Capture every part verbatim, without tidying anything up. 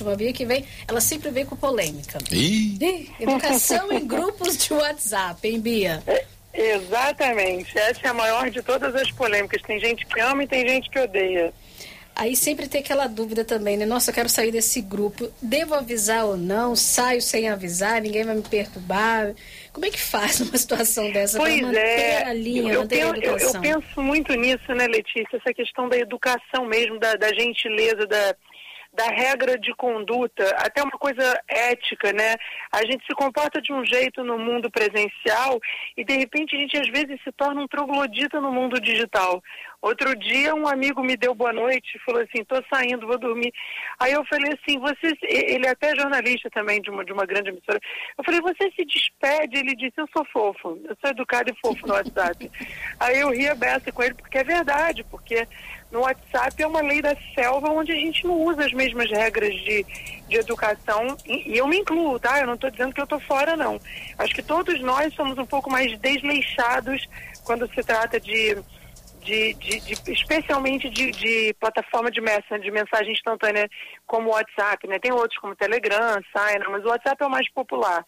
última Bia que vem, ela sempre vem com polêmica. Ih. Ih, educação em grupos de WhatsApp, hein, Bia? É, exatamente, essa é a maior de todas as polêmicas. Tem gente que ama e tem gente que odeia. Aí sempre tem aquela dúvida também, né? Nossa, eu quero sair desse grupo, devo avisar ou não? Saio sem avisar, ninguém vai me perturbar? Como é que faz numa situação dessa para manter é, a linha, eu, manter eu, a educação? Eu, eu penso muito nisso, né, Letícia? Essa questão da educação mesmo, da, da gentileza, da, da regra de conduta, até uma coisa ética, né? A gente se comporta de um jeito no mundo presencial e, de repente, a gente às vezes se torna um troglodita no mundo digital. Outro dia um amigo me deu boa noite e falou assim, tô saindo, vou dormir. Aí eu falei assim, você, ele é até jornalista também de uma, de uma grande emissora. Eu falei, você se despede? Ele disse, eu sou fofo, eu sou educado e fofo no WhatsApp. Aí eu ri a beça com ele, porque é verdade, porque no WhatsApp é uma lei da selva onde a gente não usa as mesmas regras de, de educação, e, e eu me incluo, tá? Eu não estou dizendo que eu estou fora, não. Acho que todos nós somos um pouco mais desleixados quando se trata de... De, de, de, especialmente de, de plataforma de mensagem, de mensagem instantânea como o WhatsApp, né? Tem outros como Telegram, Signal, mas o WhatsApp é o mais popular.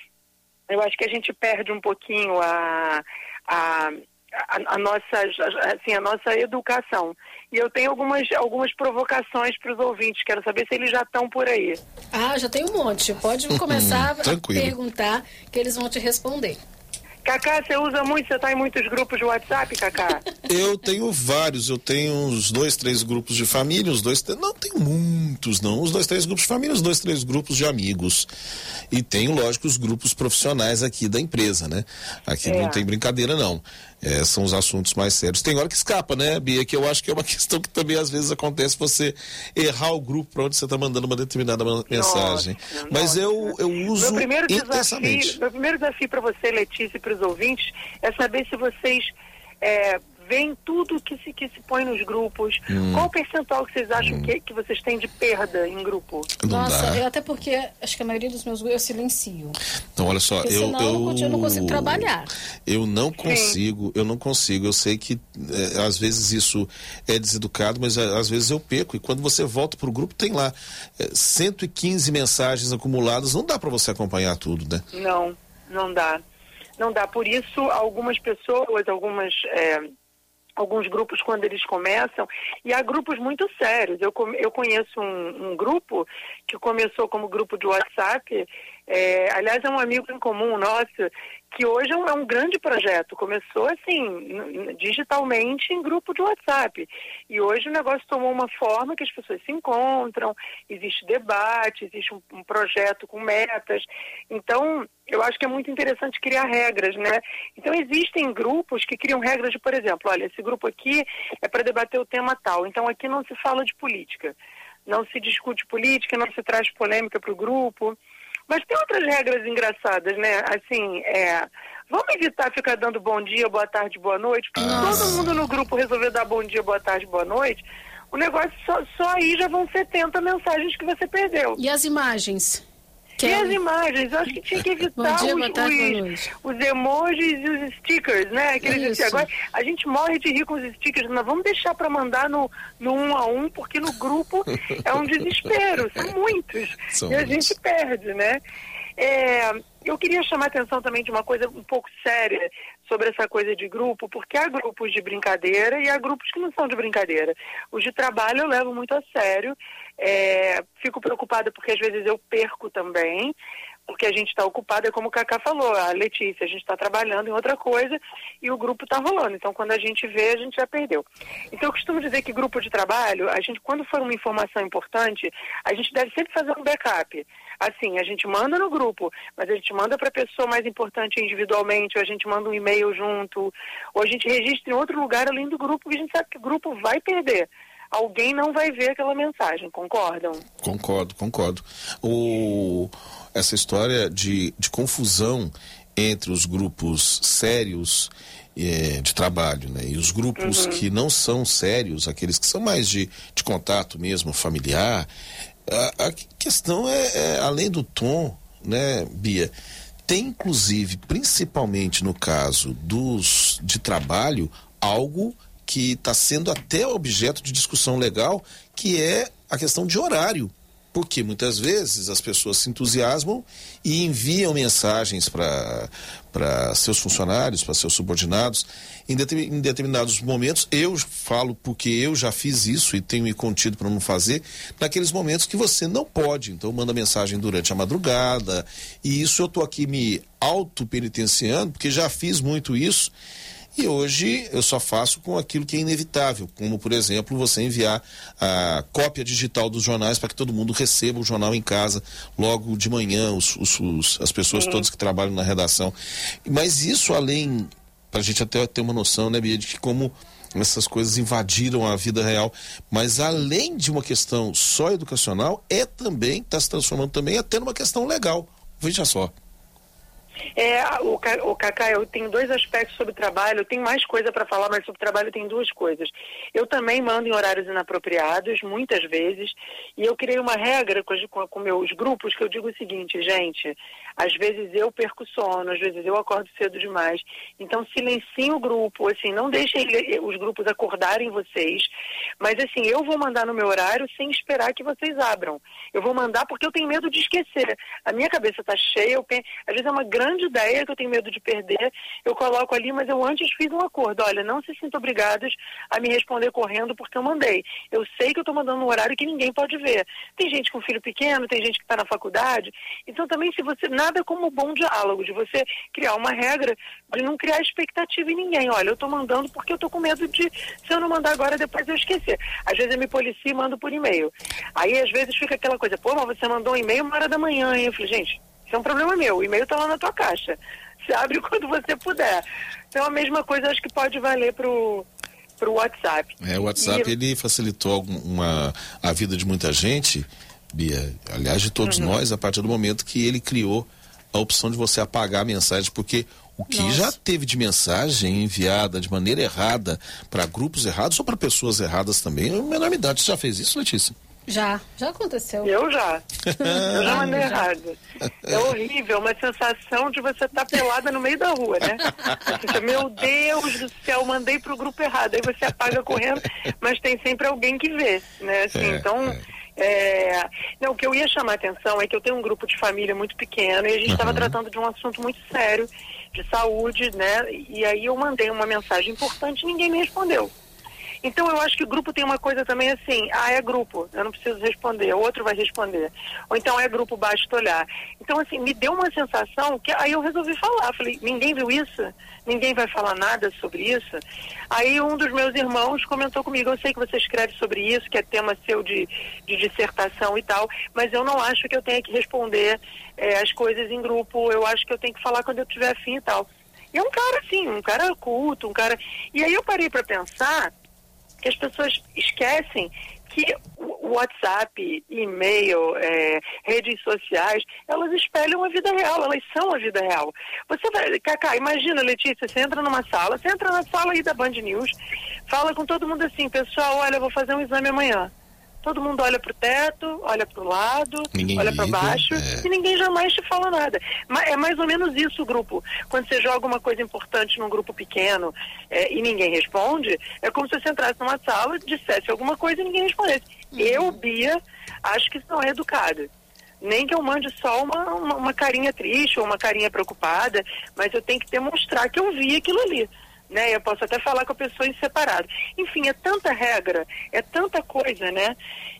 Eu acho que a gente perde um pouquinho a, a, a, a, nossa, assim, a nossa educação. E eu tenho algumas, algumas provocações para os ouvintes, quero saber se eles já estão por aí. Ah, já tem um monte. Pode começar a Tranquilo. perguntar que eles vão te responder. Cacá, você usa muito, você está em muitos grupos de WhatsApp, Cacá? Eu tenho vários, eu tenho uns dois, três grupos de família, os dois, não tenho muitos não, os dois, três grupos de família, os dois, três grupos de amigos. E tenho, lógico, os grupos profissionais aqui da empresa, né? Aqui É. não tem brincadeira, não. É, são os assuntos mais sérios. Tem hora que escapa, né, Bia? Que eu acho que é uma questão que também às vezes acontece você errar o grupo para onde você está mandando uma determinada mensagem. Nossa, Mas nossa. eu, eu uso meu primeiro intensamente. desafio, meu primeiro desafio para você, Letícia, e para os ouvintes, é saber se vocês é, veem tudo que se, que se põe nos grupos. Hum. Qual o percentual que vocês acham hum. que, que vocês têm de perda em grupo? Não Nossa, dá. eu até porque acho que a maioria dos meus grupos eu silencio. Então, olha só, porque eu, senão eu, eu não consigo trabalhar. Eu não consigo, Sim. eu não consigo. Eu sei que é, às vezes isso é deseducado, mas é, às vezes eu perco. E quando você volta pro grupo, tem lá é, cento e quinze mensagens acumuladas. Não dá para você acompanhar tudo, né? Não, não dá. Não dá. Por isso, algumas pessoas, algumas... É... alguns grupos quando eles começam, e há grupos muito sérios. Eu, eu conheço um, um grupo que começou como grupo de WhatsApp, é, aliás é um amigo em comum nosso, que hoje é um, é um grande projeto. Começou assim, digitalmente em grupo de WhatsApp. E hoje o negócio tomou uma forma que as pessoas se encontram, existe debate, existe um, um projeto com metas. Então, eu acho que é muito interessante criar regras, né? Então, existem grupos que criam regras de, por exemplo, olha, esse grupo aqui é para debater o tema tal. Então, aqui não se fala de política. Não se discute política, não se traz polêmica para o grupo. Mas tem outras regras engraçadas, né? Assim, é... vamos evitar ficar dando bom dia, boa tarde, boa noite, porque se todo mundo no grupo resolver dar bom dia, boa tarde, boa noite, o negócio só, só aí já vão setenta mensagens que você perdeu. E as imagens? E é... as imagens? Eu acho que tinha que evitar dia, os, tarde, os, os emojis e os stickers, né? Aqueles Isso. Agora, a gente morre de rir com os stickers, mas vamos deixar para mandar no, no um a um, porque no grupo é um desespero, são muitos. São e a muitos. gente perde, né? É, eu queria chamar a atenção também de uma coisa um pouco séria sobre essa coisa de grupo, porque há grupos de brincadeira e há grupos que não são de brincadeira. Os de trabalho eu levo muito a sério, é, fico preocupada porque às vezes eu perco também, porque a gente está ocupado, é como o Cacá falou, a Letícia, a gente está trabalhando em outra coisa e o grupo está rolando. Então, quando a gente vê, a gente já perdeu. Então, eu costumo dizer que grupo de trabalho, a gente, quando for uma informação importante, a gente deve sempre fazer um backup. Assim, a gente manda no grupo, mas a gente manda para a pessoa mais importante individualmente, ou a gente manda um e-mail junto, ou a gente registra em outro lugar além do grupo, porque a gente sabe que o grupo vai perder. Alguém não vai ver aquela mensagem, concordam? Concordo, concordo. O, essa história de, de confusão entre os grupos sérios é, de trabalho, né, e os grupos uhum. que não são sérios, aqueles que são mais de, de contato mesmo, familiar, a, a questão é, é, além do tom, né, Bia, tem inclusive, principalmente no caso dos de trabalho, algo que está sendo até objeto de discussão legal, que é a questão de horário. Porque muitas vezes as pessoas se entusiasmam e enviam mensagens para para seus funcionários, para seus subordinados, em, determin, em determinados momentos. Eu falo porque eu já fiz isso e tenho me contido para não fazer, naqueles momentos que você não pode. Então manda mensagem durante a madrugada, e isso eu estou aqui me auto-penitenciando, porque já fiz muito isso. E hoje eu só faço com aquilo que é inevitável, como, por exemplo, você enviar a cópia digital dos jornais para que todo mundo receba o jornal em casa logo de manhã, os, os, os, as pessoas uhum. todas que trabalham na redação. Mas isso, além, para a gente até ter uma noção, né, Bia, de que como essas coisas invadiram a vida real, mas além de uma questão só educacional, é também, está se transformando também até numa questão legal. Veja só. É, o, o Cacá, eu tenho dois aspectos sobre trabalho, eu tenho mais coisa para falar, mas sobre trabalho eu tenho duas coisas. Eu também mando em horários inapropriados, muitas vezes, e eu criei uma regra com, com, com meus grupos que eu digo o seguinte, gente, às vezes eu perco sono, às vezes eu acordo cedo demais, então silenciem o grupo, assim, não deixem os grupos acordarem vocês, mas assim, eu vou mandar no meu horário sem esperar que vocês abram. Eu vou mandar porque eu tenho medo de esquecer. A minha cabeça está cheia, eu penso, às vezes é uma grande ideia que eu tenho medo de perder, eu coloco ali, mas eu antes fiz um acordo, olha, não se sintam obrigados a me responder correndo porque eu mandei. Eu sei que eu estou mandando um horário que ninguém pode ver. Tem gente com filho pequeno, tem gente que está na faculdade, então também se você, nada como bom diálogo, de você criar uma regra de não criar expectativa em ninguém. Olha, eu estou mandando porque eu estou com medo de, se eu não mandar agora, depois eu esquecer. Às vezes eu me policio e mando por e-mail. Aí às vezes fica aquela coisa, pô, mas você mandou um e-mail uma hora da manhã, hein? Eu falei, gente, isso é um problema meu, o e-mail está lá na tua caixa. Você abre quando você puder. Então a mesma coisa acho que pode valer pro, pro WhatsApp. É, o WhatsApp e... ele facilitou uma, a vida de muita gente, Bia, aliás de todos uhum. nós, a partir do momento que ele criou a opção de você apagar a mensagem, porque o que Nossa. já teve de mensagem enviada de maneira errada para grupos errados ou para pessoas erradas também, é uma enormidade. Você já fez isso, Letícia? Já, já aconteceu. Eu já. Eu já mandei errado. É horrível, uma sensação de você estar tá pelada no meio da rua, né? Você, meu Deus do céu, mandei pro grupo errado. Aí você apaga correndo, mas tem sempre alguém que vê, né? Assim, é, então... É... É... Não, o que eu ia chamar a atenção é que eu tenho um grupo de família muito pequeno e a gente estava uhum. tratando de um assunto muito sério, de saúde, né? E aí eu mandei uma mensagem importante e ninguém me respondeu. Então eu acho que o grupo tem uma coisa também assim, ah, é grupo, eu não preciso responder, o outro vai responder. Ou então é grupo, basta olhar. Então assim, me deu uma sensação que aí eu resolvi falar, falei, ninguém viu isso? Ninguém vai falar nada sobre isso? Aí um dos meus irmãos comentou comigo, eu sei que você escreve sobre isso, que é tema seu de, de dissertação e tal, mas eu não acho que eu tenha que responder é, as coisas em grupo, eu acho que eu tenho que falar quando eu tiver afim e tal. E é um cara assim, um cara culto, um cara... E aí eu parei para pensar que as pessoas esquecem que o WhatsApp, e-mail, é, redes sociais, elas espelham a vida real, elas são a vida real. Você vai, Cacá, imagina, Letícia, você entra numa sala, você entra na sala aí da Band News, fala com todo mundo assim, pessoal, olha, eu vou fazer um exame amanhã. Todo mundo olha pro teto, olha pro lado, ninguém olha para baixo é. e ninguém jamais te fala nada. É mais ou menos isso o grupo. Quando você joga uma coisa importante num grupo pequeno é, e ninguém responde, é como se você entrasse numa sala, dissesse alguma coisa e ninguém respondesse. Uhum. Eu, Bia, acho que isso não é educado. Nem que eu mande só uma, uma, uma carinha triste ou uma carinha preocupada, mas eu tenho que demonstrar que eu vi aquilo ali. Né? Eu posso até falar com a pessoa em separado. Enfim, é tanta regra, é tanta coisa, né?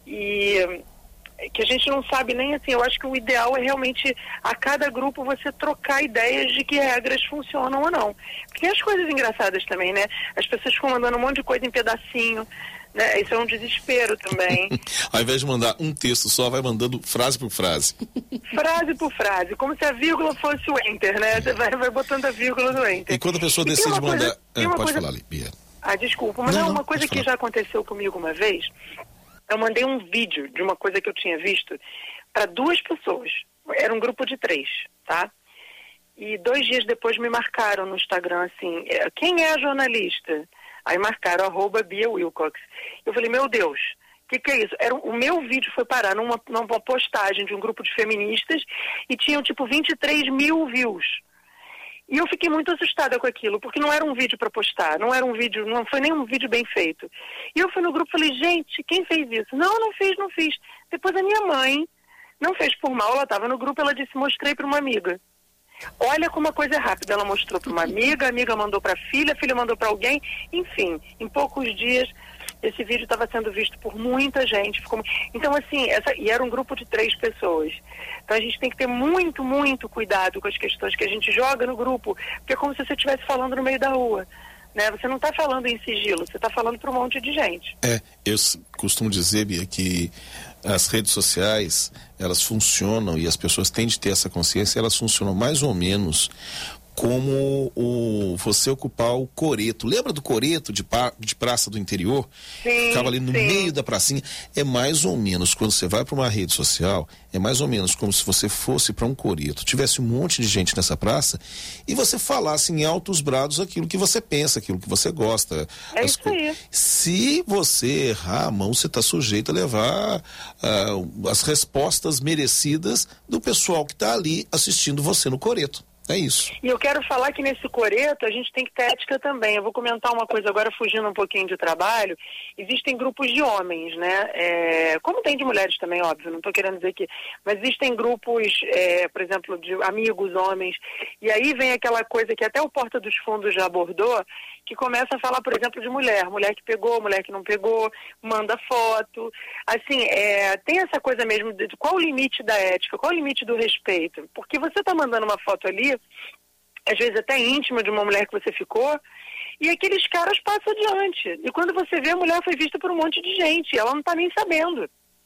E que a gente não sabe nem assim, eu acho que o ideal é realmente a cada grupo você trocar ideias de que regras funcionam ou não. Porque tem as coisas engraçadas também, né? As pessoas ficam mandando um monte de coisa em pedacinho, né? Isso é um desespero também. Ao invés de mandar um texto só, vai mandando frase por frase. Frase por frase, como se a vírgula fosse o enter, né? Você vai, vai botando a vírgula no enter. E quando a pessoa e decide mandar... Coisa, ah, pode coisa... falar ali, Bia. Ah, desculpa, mas não, não, uma coisa que já aconteceu comigo uma vez, eu mandei um vídeo de uma coisa que eu tinha visto para duas pessoas. Era um grupo de três, tá? E dois dias depois me marcaram no Instagram assim, quem é a jornalista? Aí marcaram, arroba Bia Wilcox. Eu falei, meu Deus, o que, que é isso? Era, o meu vídeo foi parar numa, numa postagem de um grupo de feministas e tinham tipo vinte e três mil views. E eu fiquei muito assustada com aquilo, porque não era um vídeo para postar, não era um vídeo, não foi nem um vídeo bem feito. E eu fui no grupo e falei, gente, quem fez isso? Não, não fiz, não fiz. Depois a minha mãe, não fez por mal, ela estava no grupo, ela disse, mostrei para uma amiga. Olha como a coisa é rápida, ela mostrou para uma amiga, a amiga mandou para a filha, a filha mandou para alguém, enfim, em poucos dias esse vídeo estava sendo visto por muita gente. Ficou... Então, assim, essa... e era um grupo de três pessoas. Então a gente tem que ter muito, muito cuidado com as questões que a gente joga no grupo, porque é como se você estivesse falando no meio da rua. Né? Você não está falando em sigilo, você está falando para um monte de gente. É, eu costumo dizer, Bia, que as redes sociais, elas funcionam, e as pessoas têm de ter essa consciência, elas funcionam mais ou menos como o, você ocupar o coreto. Lembra do coreto de, pa, de praça do interior? Sim, ficava ali no sim. meio da pracinha. É mais ou menos, quando você vai para uma rede social, é mais ou menos como se você fosse para um coreto, tivesse um monte de gente nessa praça e você falasse em altos brados aquilo que você pensa, aquilo que você gosta. É isso aí. Se você errar a mão, você está sujeito a levar uh, as respostas merecidas do pessoal que está ali assistindo você no coreto. É isso. E eu quero falar que nesse coreto a gente tem que ter ética também. Eu vou comentar uma coisa agora, fugindo um pouquinho de trabalho. Existem grupos de homens, né? É, como tem de mulheres também, óbvio, não estou querendo dizer que... Mas existem grupos, é, por exemplo, de amigos, homens. E aí vem aquela coisa que até o Porta dos Fundos já abordou, que começa a falar, por exemplo, de mulher. Mulher que pegou, mulher que não pegou, manda foto. Assim, é, tem essa coisa mesmo de qual o limite da ética, qual o limite do respeito. Porque você está mandando uma foto ali, às vezes até íntima, de uma mulher que você ficou, e aqueles caras passam adiante. E quando você vê, a mulher foi vista por um monte de gente, e ela não está nem sabendo.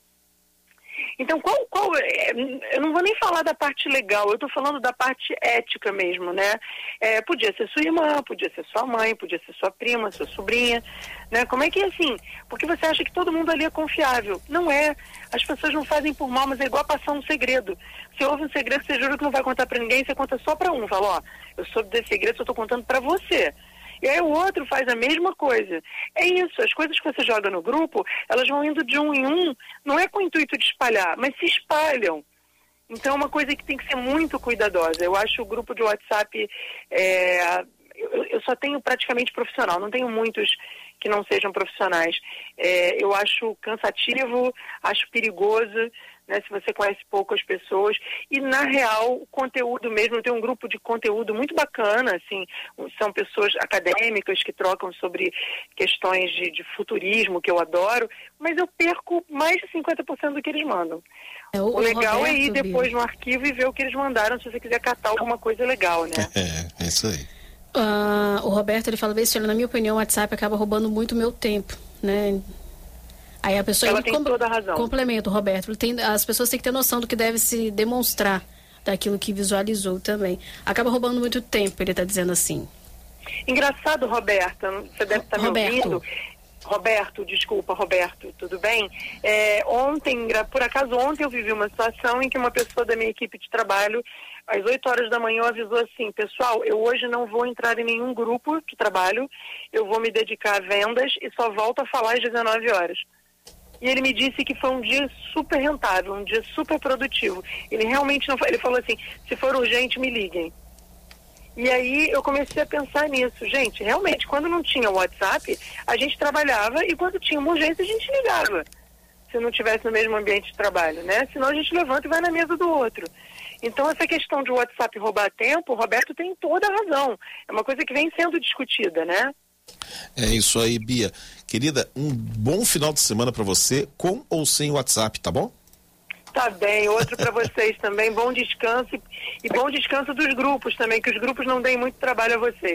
Então, qual, qual, eu não vou nem falar da parte legal, eu estou falando da parte ética mesmo, né? É, podia ser sua irmã, podia ser sua mãe, podia ser sua prima, sua sobrinha, né? Como é que é assim? Porque você acha que todo mundo ali é confiável. Não é. As pessoas não fazem por mal, mas é igual passar um segredo. Você ouve um segredo, você jura que não vai contar para ninguém, você conta só para um. Fala, ó, eu soube desse segredo, eu estou contando para você. E aí o outro faz a mesma coisa. É isso, as coisas que você joga no grupo, elas vão indo de um em um, não é com o intuito de espalhar, mas se espalham. Então é uma coisa que tem que ser muito cuidadosa. Eu acho o grupo de WhatsApp, é, eu, eu só tenho praticamente profissional, não tenho muitos que não sejam profissionais. É, eu acho cansativo, acho perigoso, né, se você conhece pouco as pessoas, e na real o conteúdo mesmo, tem um grupo de conteúdo muito bacana, assim, são pessoas acadêmicas que trocam sobre questões de, de futurismo, que eu adoro, mas eu perco mais de cinquenta por cento do que eles mandam. É, o, o legal Roberto, é ir depois Bia. no arquivo e ver o que eles mandaram, se você quiser catar alguma coisa legal, né? É, é isso aí. Uh, o Roberto, ele fala bem assim, na minha opinião, o WhatsApp acaba roubando muito meu tempo, né? Aí a pessoa... Ela tem com... toda a razão. Complemento, Roberto. Tem, as pessoas têm que ter noção do que deve se demonstrar daquilo que visualizou também. Acaba roubando muito tempo, ele está dizendo assim. Engraçado, Roberta, você deve estar me ouvindo. Roberto, desculpa, Roberto, tudo bem? É, ontem, por acaso ontem eu vivi uma situação em que uma pessoa da minha equipe de trabalho, às oito horas da manhã, avisou assim, pessoal, eu hoje não vou entrar em nenhum grupo de trabalho, eu vou me dedicar a vendas e só volto a falar às dezenove horas. E ele me disse que foi um dia super rentável, um dia super produtivo. Ele realmente não foi, ele falou assim, se for urgente, me liguem. E aí eu comecei a pensar nisso. Gente, realmente, quando não tinha WhatsApp, a gente trabalhava e quando tinha uma urgência, a gente ligava. Se não estivesse no mesmo ambiente de trabalho, né? Senão a gente levanta e vai na mesa do outro. Então, essa questão de WhatsApp roubar tempo, o Roberto tem toda a razão. É uma coisa que vem sendo discutida, né? É isso aí, Bia. Querida, um bom final de semana para você, com ou sem WhatsApp, tá bom? Tá bem, outro para vocês também, bom descanso e bom descanso dos grupos também, que os grupos não deem muito trabalho a vocês.